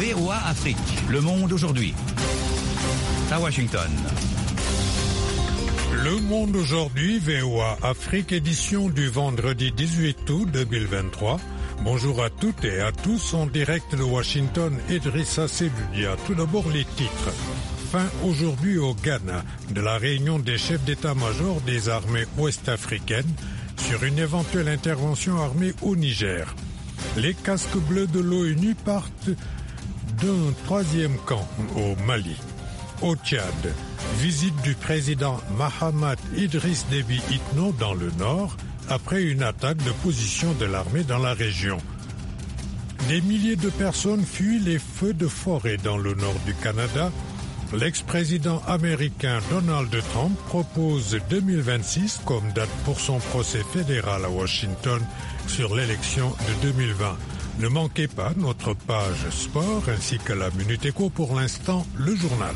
VOA Afrique, le monde aujourd'hui. À Washington. Le monde aujourd'hui, VOA Afrique, édition du vendredi 18 août 2023. Bonjour à toutes et à tous, en direct de Washington, Idrissa Seloudia. Tout d'abord les titres. Fin aujourd'hui au Ghana de la réunion des chefs d'état-major des armées ouest-africaines sur une éventuelle intervention armée au Niger. Les casques bleus de l'ONU partent d'un troisième camp au Mali. Au Tchad, visite du président Mahamat Idriss Déby Itno dans le nord après une attaque de position de l'armée dans la région. Des milliers de personnes fuient les feux de forêt dans le nord du Canada. L'ex-président américain Donald Trump propose 2026 comme date pour son procès fédéral à Washington sur l'élection de 2020. Ne manquez pas notre page sport ainsi que la Minute Éco. Pour l'instant, le journal.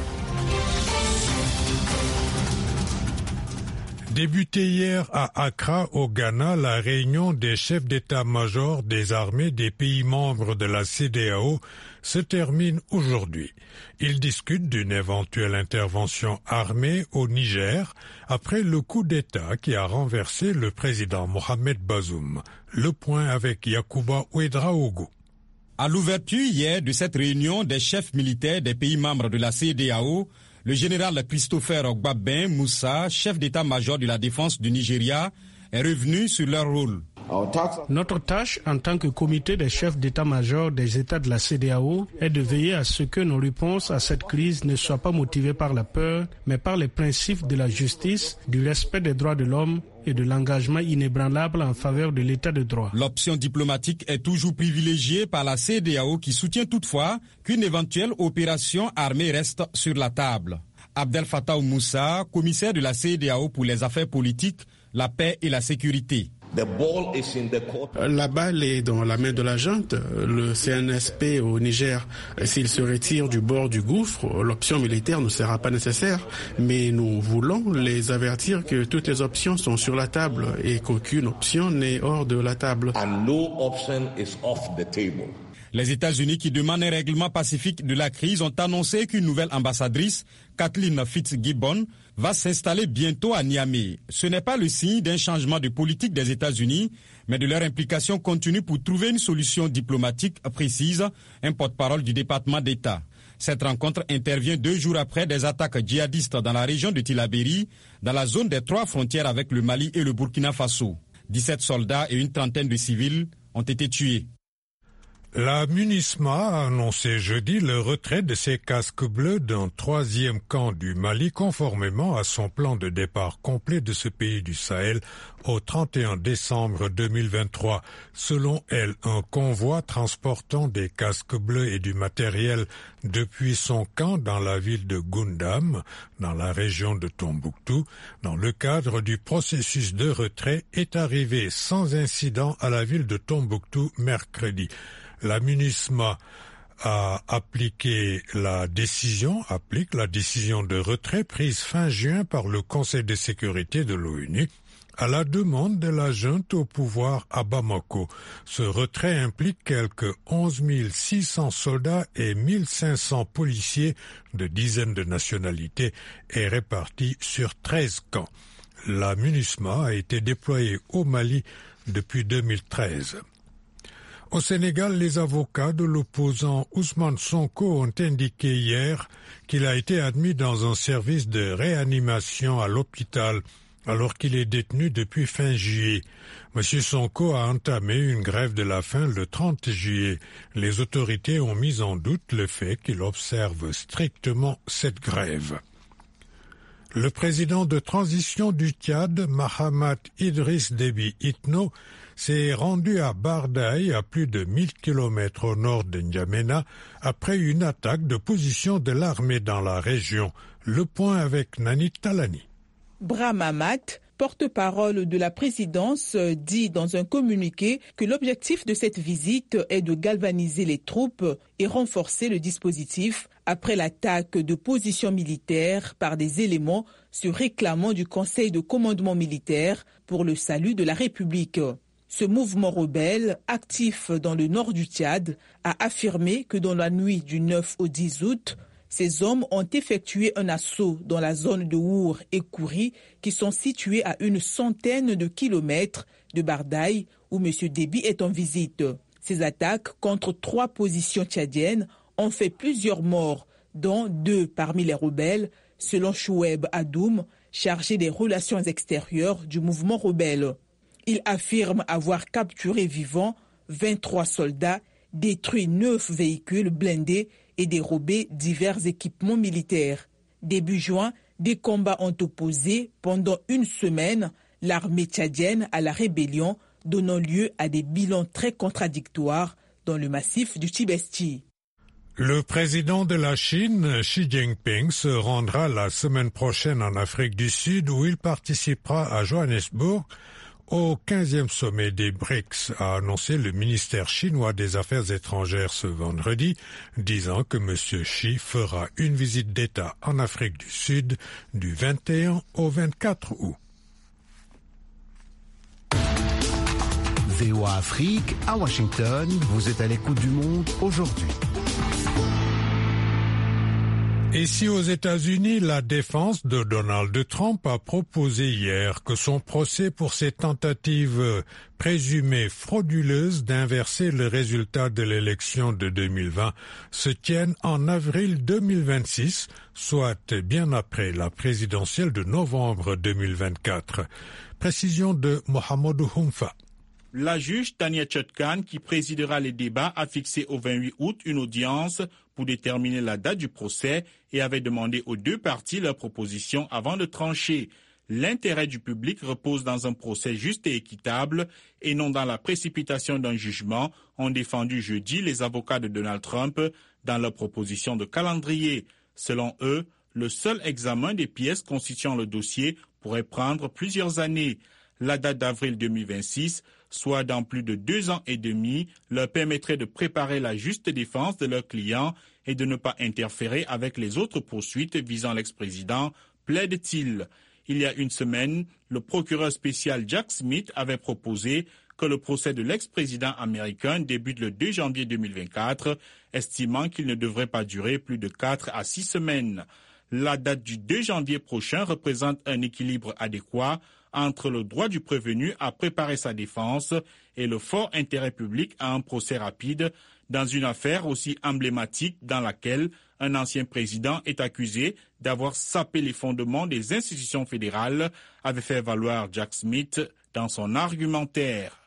Débuté hier à Accra, au Ghana, la réunion des chefs d'état-major des armées des pays membres de la CEDEAO se termine aujourd'hui. Ils discutent d'une éventuelle intervention armée au Niger après le coup d'État qui a renversé le président Mohamed Bazoum. Le point avec Yacouba Ouedraogo. À l'ouverture hier de cette réunion des chefs militaires des pays membres de la CEDEAO, le général Christopher Gbagben Moussa, chef d'état-major de la défense du Nigeria, est revenu sur leur rôle. Notre tâche en tant que comité des chefs d'état-major des États de la CEDEAO est de veiller à ce que nos réponses à cette crise ne soient pas motivées par la peur, mais par les principes de la justice, du respect des droits de l'homme et de l'engagement inébranlable en faveur de l'état de droit. L'option diplomatique est toujours privilégiée par la CEDEAO qui soutient toutefois qu'une éventuelle opération armée reste sur la table. Abdel Fattah Moussa, commissaire de la CEDEAO pour les affaires politiques, la paix et la sécurité. La balle est dans la main de la junte. Le CNSP au Niger, s'il se retire du bord du gouffre, l'option militaire ne sera pas nécessaire. Mais nous voulons les avertir que toutes les options sont sur la table et qu'aucune option n'est hors de la table. Les États-Unis, qui demandent un règlement pacifique de la crise, ont annoncé qu'une nouvelle ambassadrice, Kathleen Fitzgibbon, va s'installer bientôt à Niamey. Ce n'est pas le signe d'un changement de politique des États-Unis, mais de leur implication continue pour trouver une solution diplomatique précise, un porte-parole du département d'État. Cette rencontre intervient 2 jours après des attaques djihadistes dans la région de Tillabéri, dans la zone des 3 frontières avec le Mali et le Burkina Faso. 17 soldats et une trentaine de civils ont été tués. La MINUSMA a annoncé jeudi le retrait de ses casques bleus d'un 3e camp du Mali conformément à son plan de départ complet de ce pays du Sahel au 31 décembre 2023. Selon elle, un convoi transportant des casques bleus et du matériel depuis son camp dans la ville de Goundam, dans la région de Tombouctou, dans le cadre du processus de retrait, est arrivé sans incident à la ville de Tombouctou mercredi. La MINUSMA applique la décision de retrait prise fin juin par le Conseil de sécurité de l'ONU à la demande de la junte au pouvoir à Bamako. Ce retrait implique quelques 11 600 soldats et 1500 policiers de dizaines de nationalités et répartis sur 13 camps. La MINUSMA a été déployée au Mali depuis 2013. Au Sénégal, les avocats de l'opposant Ousmane Sonko ont indiqué hier qu'il a été admis dans un service de réanimation à l'hôpital alors qu'il est détenu depuis fin juillet. M. Sonko a entamé une grève de la faim le 30 juillet. Les autorités ont mis en doute le fait qu'il observe strictement cette grève. Le président de transition du Tchad, Mahamat Idriss Déby Itno, s'est rendu à Bardaï, à plus de 1000 km au nord de N'Djamena, après une attaque de position de l'armée dans la région. Le point avec Nani Talani. Brahmamat, porte-parole de la présidence, dit dans un communiqué que l'objectif de cette visite est de galvaniser les troupes et renforcer le dispositif après l'attaque de positions militaires par des éléments se réclamant du Conseil de commandement militaire pour le salut de la République. Ce mouvement rebelle, actif dans le nord du Tchad, a affirmé que dans la nuit du 9 au 10 août, ces hommes ont effectué un assaut dans la zone de Our et Kouri, qui sont situés à une centaine de kilomètres de Bardaï, où M. Déby est en visite. Ces attaques contre 3 positions tchadiennes ont fait plusieurs morts, dont 2 parmi les rebelles, selon Choueb Adoum, chargé des relations extérieures du mouvement rebelle. Il affirme avoir capturé vivants 23 soldats, détruit 9 véhicules blindés et dérobé divers équipements militaires. Début juin, des combats ont opposé pendant une semaine l'armée tchadienne à la rébellion, donnant lieu à des bilans très contradictoires dans le massif du Tibesti. Le président de la Chine, Xi Jinping, se rendra la semaine prochaine en Afrique du Sud où il participera à Johannesburg au 15e sommet des BRICS, a annoncé le ministère chinois des Affaires étrangères ce vendredi, disant que M. Xi fera une visite d'État en Afrique du Sud du 21 au 24 août. VOA Afrique, à Washington, vous êtes à l'écoute du monde aujourd'hui. Ici aux États-Unis, la défense de Donald Trump a proposé hier que son procès pour ses tentatives présumées frauduleuses d'inverser le résultat de l'élection de 2020 se tienne en avril 2026, soit bien après la présidentielle de novembre 2024. Précision de Mohamed Humfa. La juge Tania Chutkan, qui présidera les débats, a fixé au 28 août une audience pour déterminer la date du procès et avait demandé aux 2 parties leur proposition avant de trancher. L'intérêt du public repose dans un procès juste et équitable et non dans la précipitation d'un jugement, ont défendu jeudi les avocats de Donald Trump dans leur proposition de calendrier. Selon eux, le seul examen des pièces constituant le dossier pourrait prendre plusieurs années. La date d'avril 2026, soit dans plus de 2 ans et demi, leur permettrait de préparer la juste défense de leurs clients et de ne pas interférer avec les autres poursuites visant l'ex-président, plaide-t-il. Il y a une semaine, le procureur spécial Jack Smith avait proposé que le procès de l'ex-président américain débute le 2 janvier 2024, estimant qu'il ne devrait pas durer plus de 4 à 6 semaines. La date du 2 janvier prochain représente un équilibre adéquat entre le droit du prévenu à préparer sa défense et le fort intérêt public à un procès rapide dans une affaire aussi emblématique dans laquelle un ancien président est accusé d'avoir sapé les fondements des institutions fédérales, avait fait valoir Jack Smith dans son argumentaire.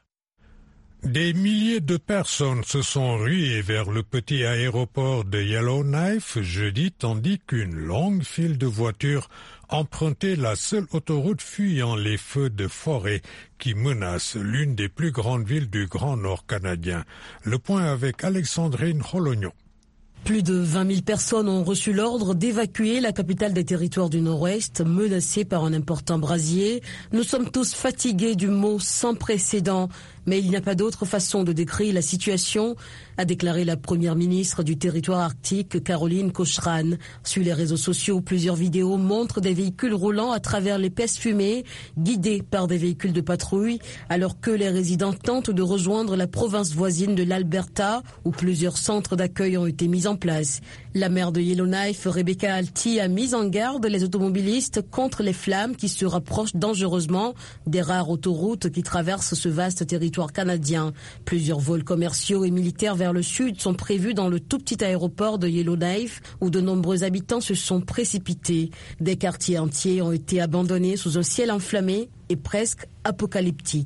Des milliers de personnes se sont ruées vers le petit aéroport de Yellowknife jeudi, tandis qu'une longue file de voitures empruntait la seule autoroute fuyant les feux de forêt qui menacent l'une des plus grandes villes du Grand Nord canadien. Le point avec Alexandrine Rolognon. Plus de 20 000 personnes ont reçu l'ordre d'évacuer la capitale des territoires du Nord-Ouest, menacée par un important brasier. Nous sommes tous fatigués du mot sans précédent, mais il n'y a pas d'autre façon de décrire la situation, a déclaré la première ministre du territoire arctique, Caroline Cochrane. Sur les réseaux sociaux, plusieurs vidéos montrent des véhicules roulant à travers l'épaisse fumée, guidés par des véhicules de patrouille, alors que les résidents tentent de rejoindre la province voisine de l'Alberta, où plusieurs centres d'accueil ont été mis en place. La maire de Yellowknife, Rebecca Alty, a mis en garde les automobilistes contre les flammes qui se rapprochent dangereusement des rares autoroutes qui traversent ce vaste territoire canadien. Plusieurs vols commerciaux et militaires vers le sud sont prévus dans le tout petit aéroport de Yellowknife où de nombreux habitants se sont précipités. Des quartiers entiers ont été abandonnés sous un ciel enflammé et presque apocalyptique.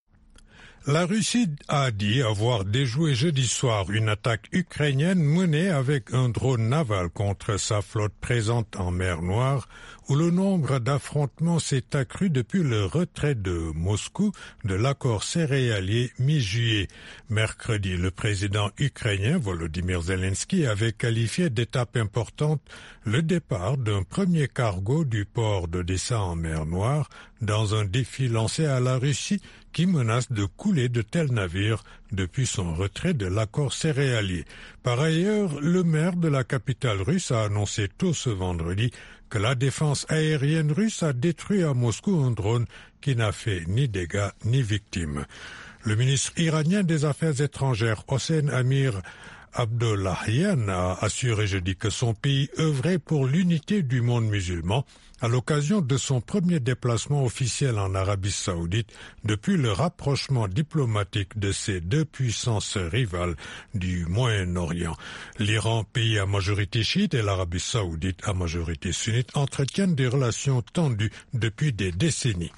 La Russie a dit avoir déjoué jeudi soir une attaque ukrainienne menée avec un drone naval contre sa flotte présente en mer Noire, où le nombre d'affrontements s'est accru depuis le retrait de Moscou de l'accord céréalier mi-juillet. Mercredi, le président ukrainien Volodymyr Zelensky avait qualifié d'étape importante le départ d'un premier cargo du port d'Odessa en mer Noire dans un défi lancé à la Russie qui menace de couler de tels navires depuis son retrait de l'accord céréalier. Par ailleurs, le maire de la capitale russe a annoncé tôt ce vendredi que la défense aérienne russe a détruit à Moscou un drone qui n'a fait ni dégâts ni victimes. Le ministre iranien des Affaires étrangères, Hossein Amir Abdollahian, a assuré jeudi que son pays œuvrait pour l'unité du monde musulman à l'occasion de son premier déplacement officiel en Arabie saoudite depuis le rapprochement diplomatique de ces deux puissances rivales du Moyen-Orient. L'Iran, pays à majorité chiite, et l'Arabie saoudite à majorité sunnite entretiennent des relations tendues depuis des décennies.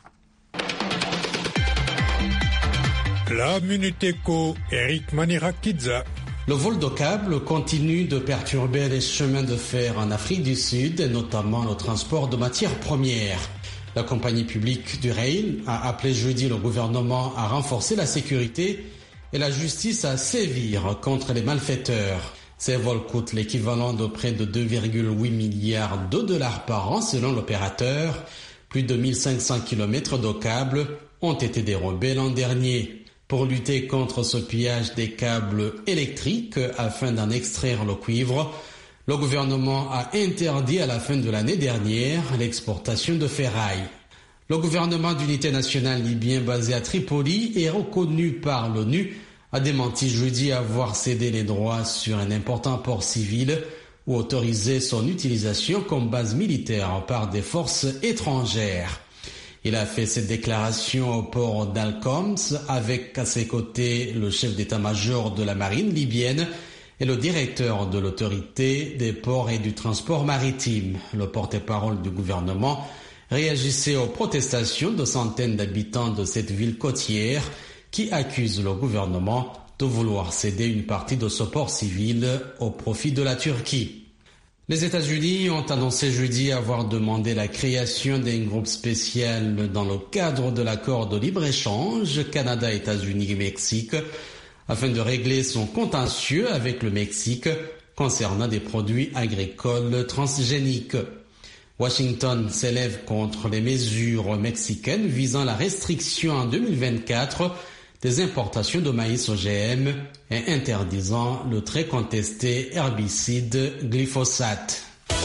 La Minute Éco, Eric Manirakidza. Le vol de câbles continue de perturber les chemins de fer en Afrique du Sud, et notamment le transport de matières premières. La compagnie publique du rail a appelé jeudi le gouvernement à renforcer la sécurité et la justice à sévir contre les malfaiteurs. Ces vols coûtent l'équivalent de près de 2,8 milliards de dollars par an selon l'opérateur. Plus de 1500 km de câbles ont été dérobés l'an dernier. Pour lutter contre ce pillage des câbles électriques afin d'en extraire le cuivre, le gouvernement a interdit à la fin de l'année dernière l'exportation de ferraille. Le gouvernement d'unité nationale libyen basé à Tripoli et reconnu par l'ONU a démenti jeudi avoir cédé les droits sur un important port civil ou autorisé son utilisation comme base militaire par des forces étrangères. Il a fait cette déclaration au port d'Al-Khoms avec à ses côtés le chef d'état-major de la marine libyenne et le directeur de l'autorité des ports et du transport maritime. Le porte-parole du gouvernement réagissait aux protestations de centaines d'habitants de cette ville côtière qui accusent le gouvernement de vouloir céder une partie de ce port civil au profit de la Turquie. Les États-Unis ont annoncé jeudi avoir demandé la création d'un groupe spécial dans le cadre de l'accord de libre-échange Canada-États-Unis-Mexique afin de régler son contentieux avec le Mexique concernant des produits agricoles transgéniques. Washington s'élève contre les mesures mexicaines visant la restriction en 2024 des importations de maïs OGM et interdisant le très contesté herbicide glyphosate.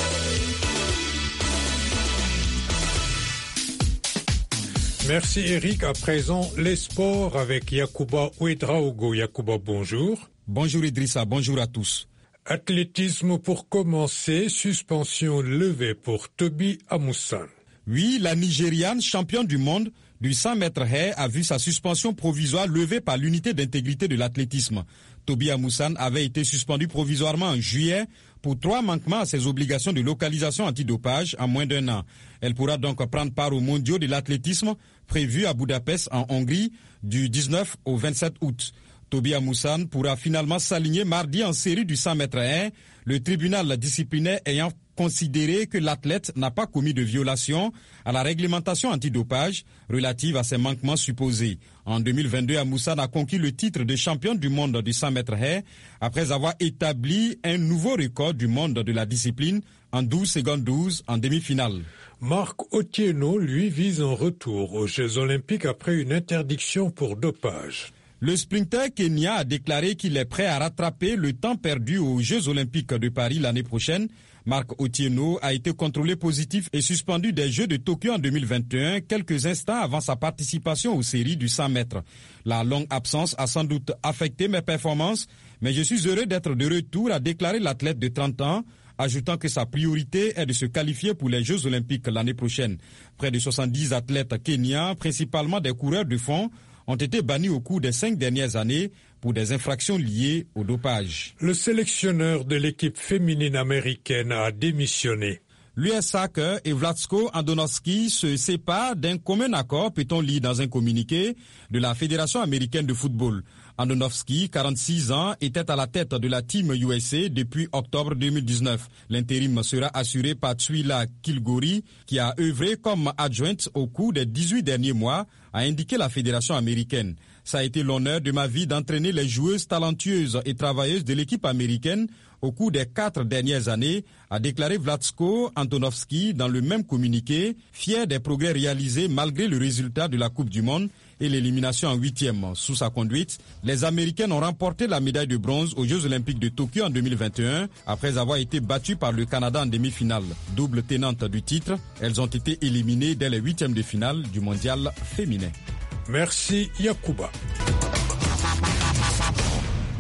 Merci Eric. À présent, les sports avec Yacouba Ouedraogo. Yacouba, bonjour. Bonjour Idrissa, bonjour à tous. Athlétisme pour commencer, suspension levée pour Tobi Amusan. Oui, la Nigériane, championne du monde du 100 mètres haies, a vu sa suspension provisoire levée par l'unité d'intégrité de l'athlétisme. Tobi Amusan avait été suspendu provisoirement en juillet pour 3 manquements à ses obligations de localisation antidopage en moins d'1 an. Elle pourra donc prendre part aux mondiaux de l'athlétisme prévus à Budapest en Hongrie du 19 au 27 août. Tobi Amusan pourra finalement s'aligner mardi en série du 100 mètres haies, le tribunal disciplinaire ayant considéré que l'athlète n'a pas commis de violation à la réglementation antidopage relative à ses manquements supposés. En 2022, Amusan a conquis le titre de championne du monde du 100 mètres haies après avoir établi un nouveau record du monde de la discipline en 12 secondes 12 en demi-finale. Marc Otieno, lui, vise un retour aux Jeux Olympiques après une interdiction pour dopage. Le sprinter kenyan a déclaré qu'il est prêt à rattraper le temps perdu aux Jeux Olympiques de Paris l'année prochaine. Marc Otieno a été contrôlé positif et suspendu des Jeux de Tokyo en 2021, quelques instants avant sa participation aux séries du 100 mètres. La longue absence a sans doute affecté mes performances, mais je suis heureux d'être de retour, a déclaré l'athlète de 30 ans, ajoutant que sa priorité est de se qualifier pour les Jeux Olympiques l'année prochaine. Près de 70 athlètes kenyans, principalement des coureurs de fond, ont été bannis au cours des 5 dernières années pour des infractions liées au dopage. Le sélectionneur de l'équipe féminine américaine a démissionné. L'US Soccer et Vlatko Andonovski se séparent d'un commun accord, peut-on lire dans un communiqué de la Fédération américaine de football. Andonovski, 46 ans, était à la tête de la Team USA depuis octobre 2019. L'intérim sera assuré par Tsuila Kilgori, qui a œuvré comme adjointe au cours des 18 derniers mois, a indiqué la Fédération américaine. Ça a été l'honneur de ma vie d'entraîner les joueuses talentueuses et travailleuses de l'équipe américaine au cours des 4 dernières années, a déclaré Vlatko Andonovski dans le même communiqué, fier des progrès réalisés malgré le résultat de la Coupe du Monde et l'élimination en 8e. Sous sa conduite, les Américaines ont remporté la médaille de bronze aux Jeux Olympiques de Tokyo en 2021, après avoir été battues par le Canada en demi-finale. Double tenante du titre, elles ont été éliminées dès les 8e de finale du mondial féminin. Merci Yacouba.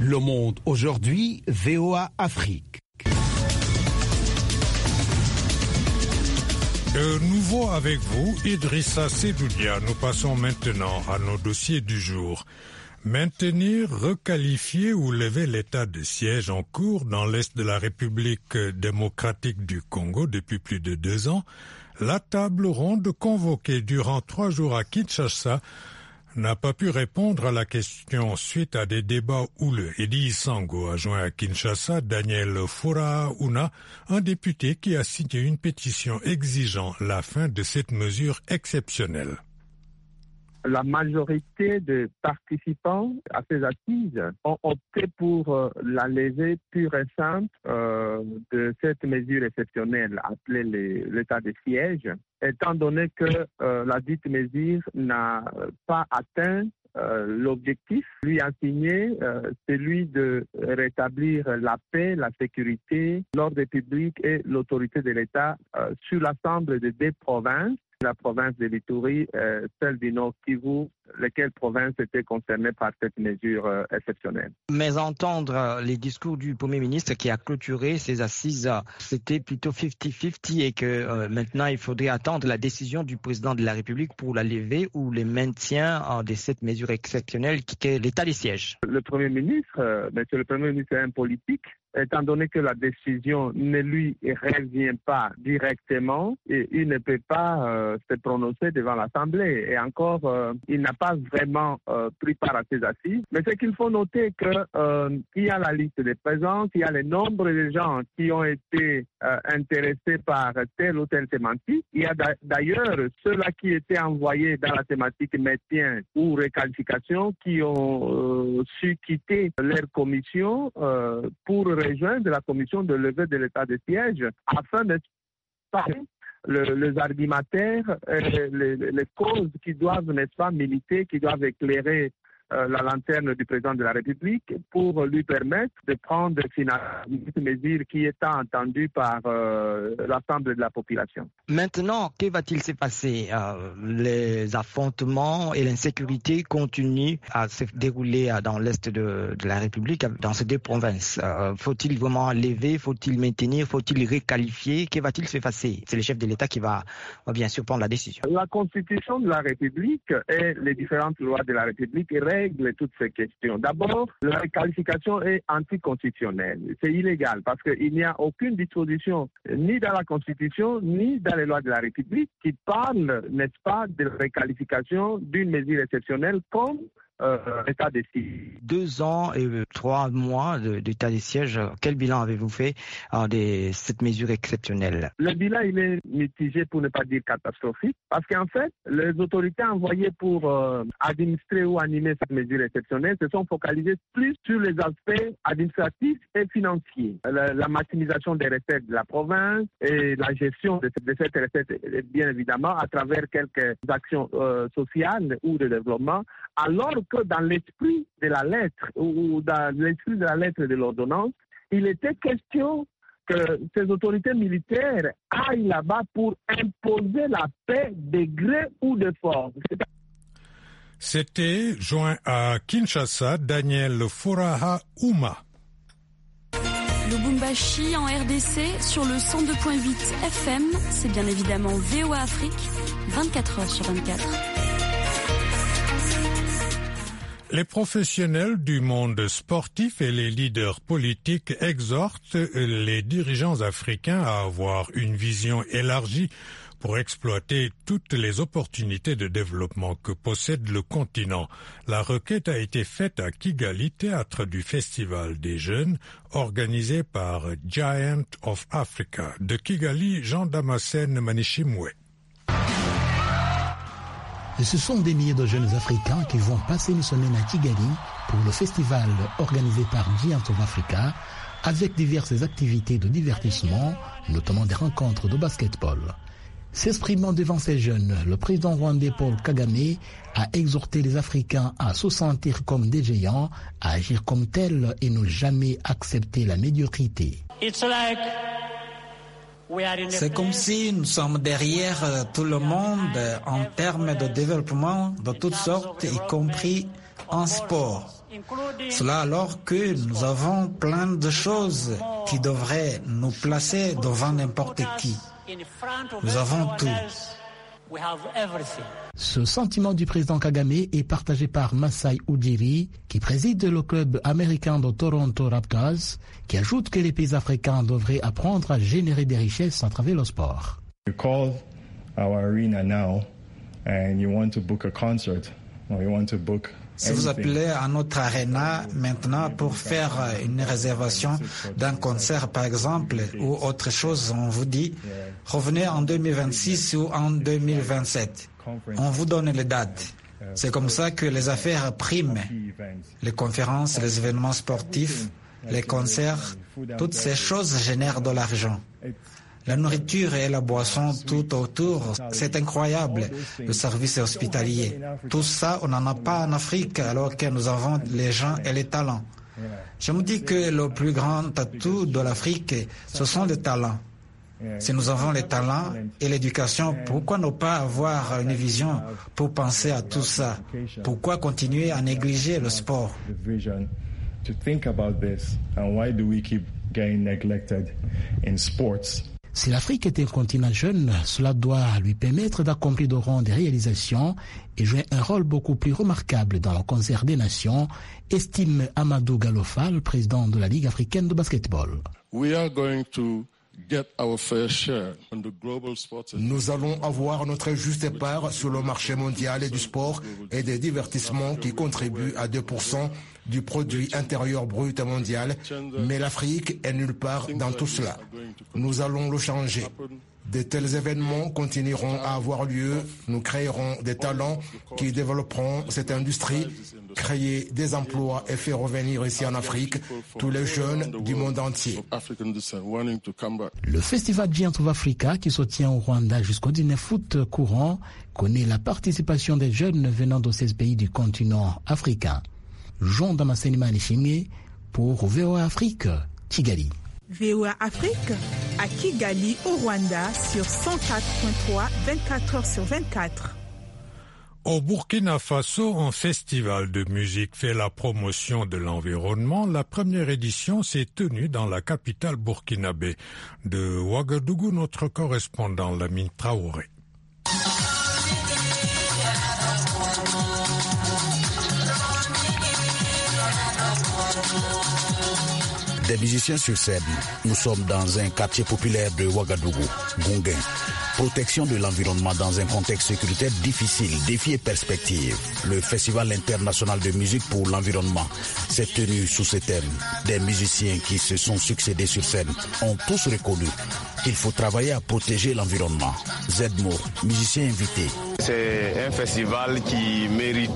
Le Monde aujourd'hui, VOA Afrique. De nouveau avec vous, Idrissa Sedoudia. Nous passons maintenant à nos dossiers du jour. Maintenir, requalifier ou lever l'état de siège en cours dans l'est de la République démocratique du Congo depuis plus de 2 ans, la table ronde convoquée durant 3 jours à Kinshasa n'a pas pu répondre à la question suite à des débats houleux. Edi Sango a joint à Kinshasa Daniel Furaha-Ouna, un député qui a signé une pétition exigeant la fin de cette mesure exceptionnelle. La majorité des participants à ces assises ont opté pour la levée pure et simple de cette mesure exceptionnelle appelée l'état de siège, étant donné que la dite mesure n'a pas atteint l'objectif lui assigné, celui de rétablir la paix, la sécurité, l'ordre public et l'autorité de l'État sur l'ensemble des 2 provinces, la province de l'Ituri, celle du Nord Kivu, lesquelles provinces étaient concernées par cette mesure exceptionnelle. Mais entendre les discours du Premier ministre qui a clôturé ces assises, c'était plutôt 50-50 et que maintenant il faudrait attendre la décision du président de la République pour la lever ou le maintien de cette mesure exceptionnelle qui est l'état des sièges. Le Premier ministre, monsieur le Premier ministre est un politique. Étant donné que la décision ne lui revient pas directement, et il ne peut pas se prononcer devant l'Assemblée. Et encore, il n'a pas vraiment pris part à ces assises. Mais c'est qu'il faut noter qu'il y a la liste des présents, il y a le nombre de gens qui ont été intéressés par telle ou telle thématique. Il y a d'ailleurs ceux-là qui étaient envoyés dans la thématique maintien ou réqualification qui ont su quitter leur commission pour rejoindre la commission de levée de l'état de siège afin de parler les argumentaires, les causes qui doivent, n'est-ce pas, militer, qui doivent éclairer la lanterne du président de la République pour lui permettre de prendre finalement une mesure qui est entendue par l'ensemble de la population. Maintenant, que va-t-il se passer? Les affrontements et l'insécurité continuent à se dérouler dans l'est de la République, dans ces 2 provinces. Faut-il vraiment lever? Faut-il maintenir? Faut-il requalifier? Que va-t-il se passer? C'est le chef de l'État qui va bien sûr prendre la décision. La Constitution de la République et les différentes lois de la République règle toutes ces questions. D'abord, la qualification est anticonstitutionnelle. C'est illégal parce qu'il n'y a aucune disposition ni dans la Constitution ni dans les lois de la République qui parle, n'est-ce pas, de réqualification d'une mesure exceptionnelle comme l'état de siège. 2 ans et 3 mois d'état de siège. Quel bilan avez-vous fait de cette mesure exceptionnelle? Le bilan, il est mitigé pour ne pas dire catastrophique parce qu'en fait, les autorités envoyées pour administrer ou animer cette mesure exceptionnelle se sont focalisées plus sur les aspects administratifs et financiers. La maximisation des recettes de la province et la gestion de cette recette, bien évidemment, à travers quelques actions sociales ou de développement, alors que dans l'esprit de la lettre ou dans l'esprit de la lettre de l'ordonnance, il était question que ces autorités militaires aillent là-bas pour imposer la paix de gré ou de force. C'était, joint à Kinshasa, Daniel Furaha-Ouna. Lubumbashi en RDC sur le 102.8 FM, c'est bien évidemment VOA Afrique, 24 heures sur 24. Les professionnels du monde sportif et les leaders politiques exhortent les dirigeants africains à avoir une vision élargie pour exploiter toutes les opportunités de développement que possède le continent. La requête a été faite à Kigali, théâtre du Festival des Jeunes, organisé par Giant of Africa. De Kigali, Jean Damascène Manichimwe. Et ce sont des milliers de jeunes Africains qui vont passer une semaine à Kigali pour le festival organisé par Giant of Africa avec diverses activités de divertissement, notamment des rencontres de basketball. S'exprimant devant ces jeunes, le président rwandais Paul Kagame a exhorté les Africains à se sentir comme des géants, à agir comme tels et ne jamais accepter la médiocrité. C'est comme si nous sommes derrière tout le monde en termes de développement de toutes sortes, y compris en sport. Cela alors que nous avons plein de choses qui devraient nous placer devant n'importe qui. Nous avons tout. Ce sentiment du président Kagame est partagé par Masai Ujiri, qui préside le club américain de Toronto Raptors, qui ajoute que les pays africains devraient apprendre à générer des richesses à travers le sport. You call our arena now and you want to book a concert or you want to book. Si vous appelez à notre arena maintenant pour faire une réservation d'un concert par exemple ou autre chose, on vous dit revenez en 2026 ou en 2027. On vous donne les dates. C'est comme ça que les affaires priment. Les conférences, les événements sportifs, les concerts, toutes ces choses génèrent de l'argent. La nourriture et la boisson tout autour, c'est incroyable. Le service hospitalier, tout ça, on n'en a pas en Afrique alors que nous avons les gens et les talents. Je me dis que le plus grand atout de l'Afrique, ce sont les talents. Si nous avons les talents et l'éducation, pourquoi ne pas avoir une vision pour penser à tout ça? Pourquoi continuer à négliger le sport? Si l'Afrique est un continent jeune, cela doit lui permettre d'accomplir de grandes réalisations et jouer un rôle beaucoup plus remarquable dans le concert des nations, estime Amadou Galofa, le président de la Ligue africaine de basketball. Nous allons avoir notre juste part sur le marché mondial du sport et des divertissements qui contribuent à 2% du produit intérieur brut mondial, mais l'Afrique est nulle part dans tout cela. Nous allons le changer. De tels événements continueront à avoir lieu. Nous créerons des talents qui développeront cette industrie, créer des emplois et faire revenir ici en Afrique tous les jeunes du monde entier. Le festival Giant of Africa, qui se tient au Rwanda jusqu'au 19 août courant, connaît la participation des jeunes venant de 16 pays du continent africain. Jean Damascene Manishimé pour VOA Afrique, Kigali. VOA Afrique à Kigali au Rwanda sur 104.3, 24 heures sur 24. Au Burkina Faso, un festival de musique fait la promotion de l'environnement. La première édition s'est tenue dans la capitale burkinabé. De Ouagadougou, notre correspondant Lamine Traoré. Des musiciens sur scène. Nous sommes dans un quartier populaire de Ouagadougou, Gonguin. Protection de l'environnement dans un contexte sécuritaire difficile, défis et perspectives. Le Festival international de musique pour l'environnement s'est tenu sous ce thème. Des musiciens qui se sont succédés sur scène ont tous reconnu qu'il faut travailler à protéger l'environnement. Zedmo, musicien invité. C'est un festival qui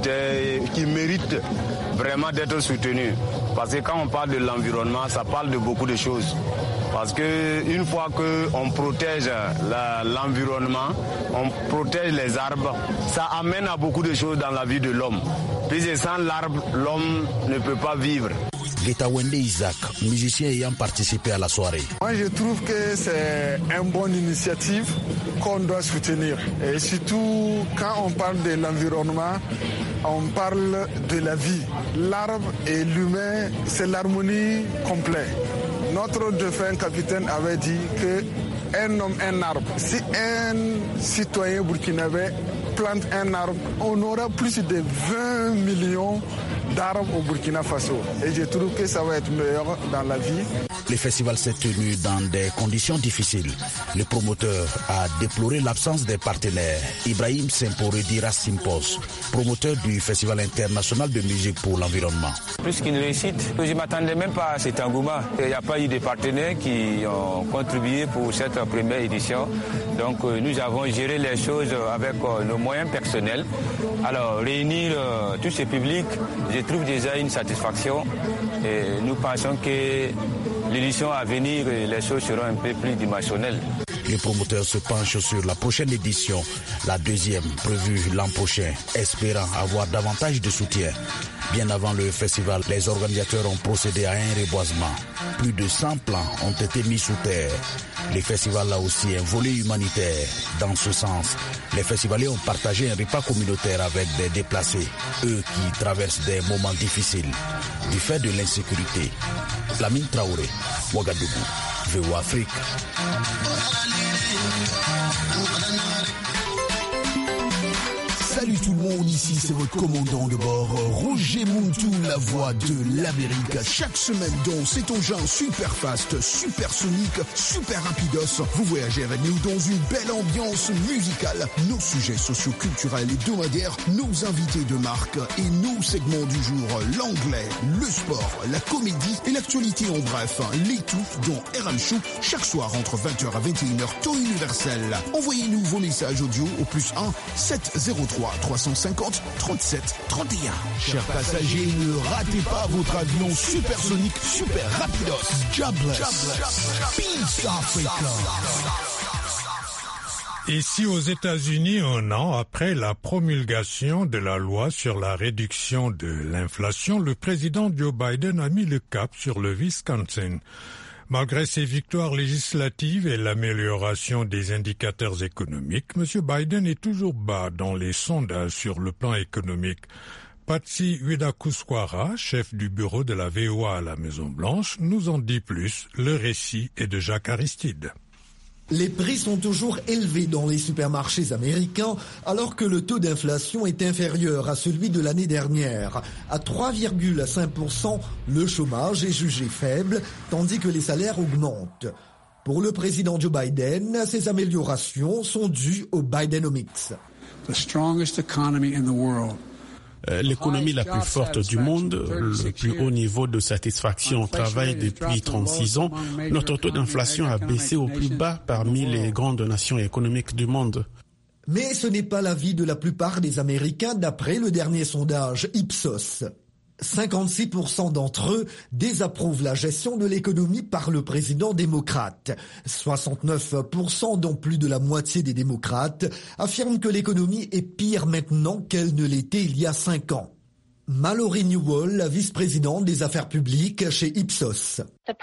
mérite vraiment d'être soutenu. Parce que quand on parle de l'environnement, ça parle de beaucoup de choses. Parce qu'une fois qu'on protège l'environnement, on protège les arbres, ça amène à beaucoup de choses dans la vie de l'homme. Puis sans l'arbre, l'homme ne peut pas vivre. Getawende Isaac, musicien ayant participé à la soirée. Moi, je trouve que c'est une bonne initiative qu'on doit soutenir. Et surtout, quand on parle de l'environnement, on parle de la vie. L'arbre et l'humain, c'est l'harmonie complète. Notre défunt capitaine avait dit qu'un homme, un arbre. Si un citoyen burkinabé plante un arbre, on aura plus de 20 millions d'arbres au Burkina Faso. Et je trouve que ça va être meilleur dans la vie. Le festival s'est tenu dans des conditions difficiles. Le promoteur a déploré l'absence des partenaires. Ibrahim Semporedi Simpos, promoteur du Festival international de musique pour l'environnement. Plus qu'une réussite, je ne m'attendais même pas à cet engouement. Il n'y a pas eu de partenaires qui ont contribué pour cette première édition. Donc nous avons géré les choses avec nos moyens personnels. Alors réunir tous ces publics, je trouve déjà une satisfaction. Et nous pensons que l'édition à venir, les choses seront un peu plus dimensionnelles. Les promoteurs se penchent sur la prochaine édition, la deuxième prévue l'an prochain, espérant avoir davantage de soutien. Bien avant le festival, les organisateurs ont procédé à un reboisement. Plus de 100 plants ont été mis sous terre. Le festival a aussi un volet humanitaire. Dans ce sens, les festivaliers ont partagé un repas communautaire avec des déplacés, eux qui traversent des moments difficiles du fait de l'insécurité. Lamine Traoré, Ouagadougou, VOA Afrique. Salut tout le monde, ici c'est votre commandant de bord, Roger Muntu, la voix de l'Amérique. Chaque semaine dans cet engin super fast, super sonique, super rapidos, vous voyagez avec nous dans une belle ambiance musicale. Nos sujets socio-culturels et hebdomadaires, nos invités de marque et nos segments du jour, l'anglais, le sport, la comédie et l'actualité en bref. Les tout dans RM Show, chaque soir entre 20h à 21h, temps universel. Envoyez-nous vos messages audio au +1 703 350 37 31. Chers passagers, ne ratez pas votre avion supersonique, super rapidos. Jobless. Peace Africa. Ici aux États-Unis, un an après la promulgation de la loi sur la réduction de l'inflation, le président Joe Biden a mis le cap sur le Wisconsin. Malgré ses victoires législatives et l'amélioration des indicateurs économiques, M. Biden est toujours bas dans les sondages sur le plan économique. Patsy Widakuswara, chef du bureau de la VOA à la Maison-Blanche, nous en dit plus. Le récit est de Jacques Aristide. Les prix sont toujours élevés dans les supermarchés américains alors que le taux d'inflation est inférieur à celui de l'année dernière. À 3,5%, le chômage est jugé faible tandis que les salaires augmentent. Pour le président Joe Biden, ces améliorations sont dues au Bidenomics. The strongest economy in the world. L'économie la plus forte du monde, le plus haut niveau de satisfaction au travail depuis 36 ans, notre taux d'inflation a baissé au plus bas parmi les grandes nations économiques du monde. Mais ce n'est pas l'avis de la plupart des Américains d'après le dernier sondage Ipsos. 56% d'entre eux désapprouvent la gestion de l'économie par le président démocrate. 69%, dont plus de la moitié des démocrates, affirment que l'économie est pire maintenant qu'elle ne l'était il y a 5 ans. Mallory Newell, la vice-présidente des affaires publiques chez Ipsos.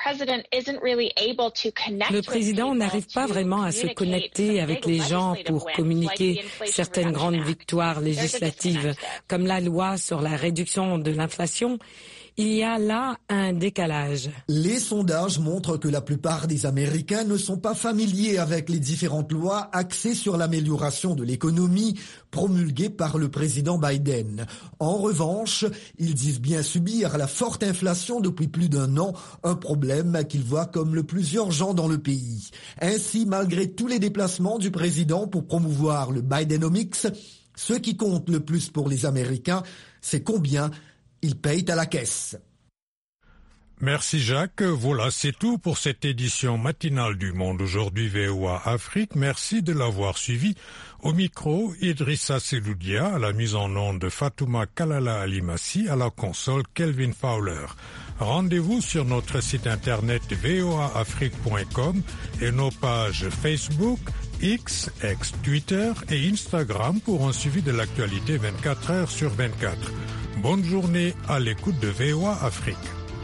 Le président n'arrive pas vraiment à se connecter avec les gens pour communiquer certaines grandes victoires législatives, comme la loi sur la réduction de l'inflation. Il y a là un décalage. Les sondages montrent que la plupart des Américains ne sont pas familiers avec les différentes lois axées sur l'amélioration de l'économie promulguées par le président Biden. En revanche, ils disent bien subir la forte inflation depuis plus d'1 an, un problème qu'ils voient comme le plus urgent dans le pays. Ainsi, malgré tous les déplacements du président pour promouvoir le Bidenomics, ce qui compte le plus pour les Américains, c'est combien ils payent à la caisse. Merci Jacques. Voilà, c'est tout pour cette édition matinale du Monde aujourd'hui VOA Afrique. Merci de l'avoir suivi. Au micro, Idrissa Seloudia, à la mise en onde de Fatouma Kalala Alimassi, à la console Kelvin Fowler. Rendez-vous sur notre site internet voaafrique.com et nos pages Facebook, X, Twitter et Instagram pour un suivi de l'actualité 24 heures sur 24. Bonne journée à l'écoute de VOA Afrique.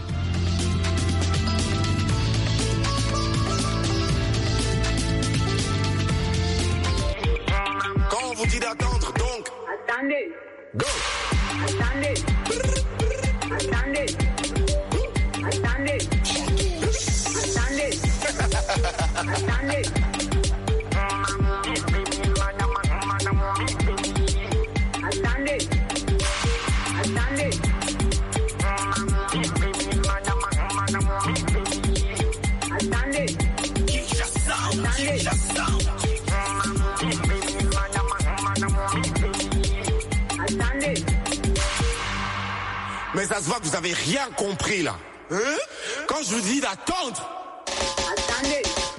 Quand on vous dit d'attendre, donc attendez. Go. Attendez. Attendez. Attendez. Attendez. Attendez. Mais ça se voit que vous avez rien compris là. Hein? Quand je vous dis d'attendre. Attendez.